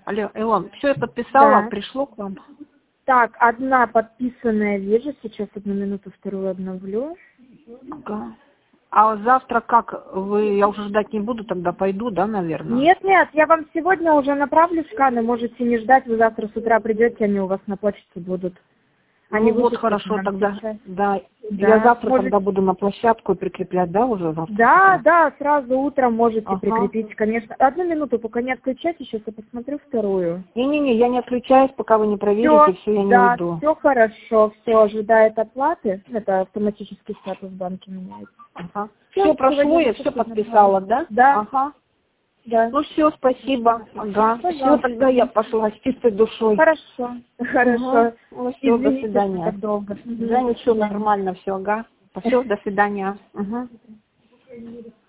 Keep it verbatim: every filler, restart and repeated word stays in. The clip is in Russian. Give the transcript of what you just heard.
Алло, Илон, все я подписала, Да. пришло к вам. Так, одна подписанная вижу, сейчас одну минуту, вторую обновлю. Ага. А завтра как? Вы, я уже ждать не буду, тогда пойду, да, наверное? Нет, нет, я вам сегодня уже направлю сканы, можете не ждать, вы завтра с утра придете, они у вас на почте будут. Они Ну вот выпустят хорошо, нам тогда, сейчас. да, Да, я завтра может- тогда буду на площадку прикреплять, да, уже завтра? с Да, утра? да, сразу утром можете Ага. прикрепить, конечно. Одну минуту, пока не отключайте, сейчас я посмотрю вторую. Не-не-не, я не отключаюсь, пока вы не проверите, Все, все, я не да, уйду. все хорошо, все ожидает оплаты. Это автоматический статус в банке меняется. Ага. Всё, Все прошло, сегодня я все записано. подписала, да? Да. Ага. Да. Ну все, спасибо. Ага. Все, Пожалуйста. тогда я пошла с чистой душой. Хорошо, хорошо. Ага. Ну все, до Извините, что свидания. так долго. Да, ничего, нормально все, ага. Все, до свидания. Ага.